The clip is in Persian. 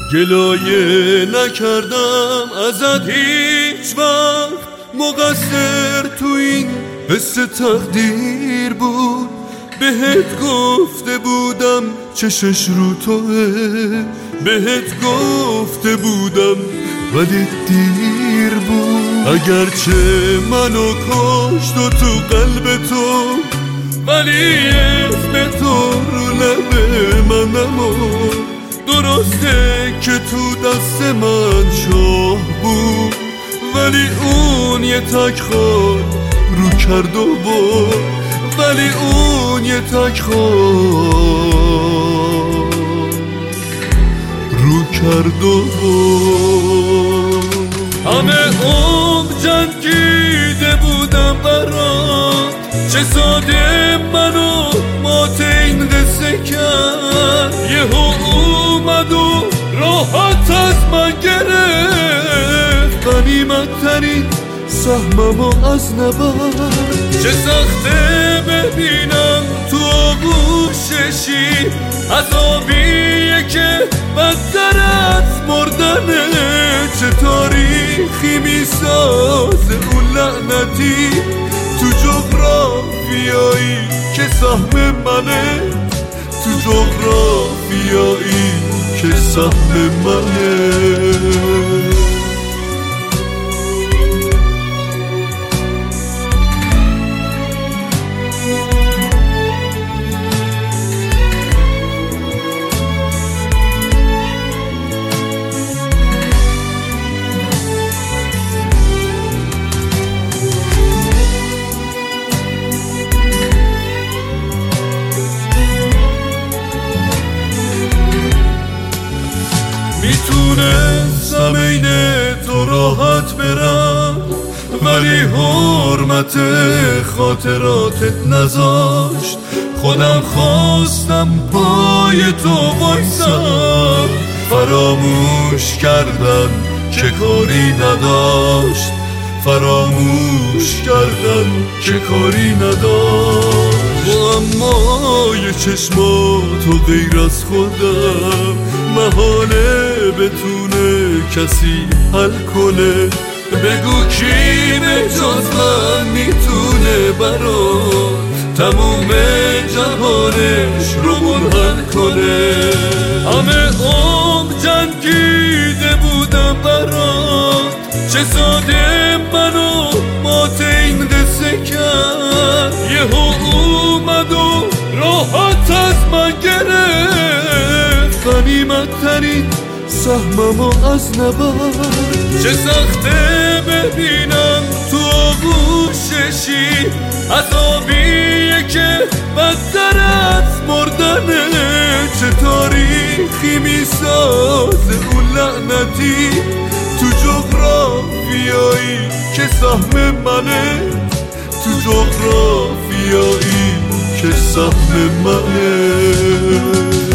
گلایه نکردم ازت هیچ وقت، مقصر تو این حس تقدیر بود. بهت گفته بودم چشش رو توه، بهت گفته بودم ولی دیر بود. اگرچه منو کشت و تو قلب تو، ولی اسم تو رو لب من نمون. درسته که تو دست من شاه بود، ولی اون یه تک خال رو کرد و برد، ولی اون یه تک خال رو کرد و برد. همه عمر جنگیده بودم برات، چه ساده منو مات این قصه کرد. یهو اومد و راحت از من گرفت، غنیمت ترین سهممو از نبرد. چه سخته ببینم تو آغوششی، عذابیه که بدتر از مردنه. چه تاریخی میسازه اون لعنتی تو جغرافیایی که سهم منه، تو جغرافیایی که سهم منه. میتونستم این تو راحت برم، ولی حرمت خاطراتت نذاشت. خودم خواستم پای تو وایسم، فراموش کردم که کاری نداشت، فراموش کردم که کاری نداشت. اما یه چشماتو غیر از خودم محاله بتونه کسی حل کنه. بگو کی به جز من میتونه برات تموم جهانش رو منحل کنه. همه عمر جنگیده بودم برات، چه ساده منو مات این قصه کرد. یهو اومد و راحت از من گرفت، غنیمت ترین سهممو از نبرد. چه سخته ببینم تو آغوششی، عذابیه که بدتر از مردنه. چه تاریخی میسازه اون لعنتی تو جغرافیایی که سهم منه، تو جغرافیایی که سهم منه.